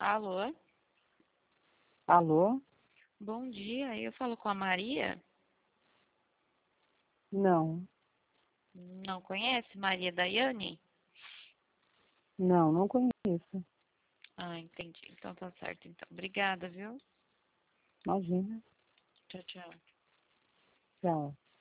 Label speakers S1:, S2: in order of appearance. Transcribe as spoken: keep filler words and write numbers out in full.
S1: Alô?
S2: Alô?
S1: Bom dia, eu falo com a Maria?
S2: Não,
S1: Não conhece Maria Daiane?
S2: não, não conheço.
S1: Ah, entendi. Então tá certo. Então, obrigada, viu?
S2: Imagina.
S1: Tchau, tchau.
S2: Tchau.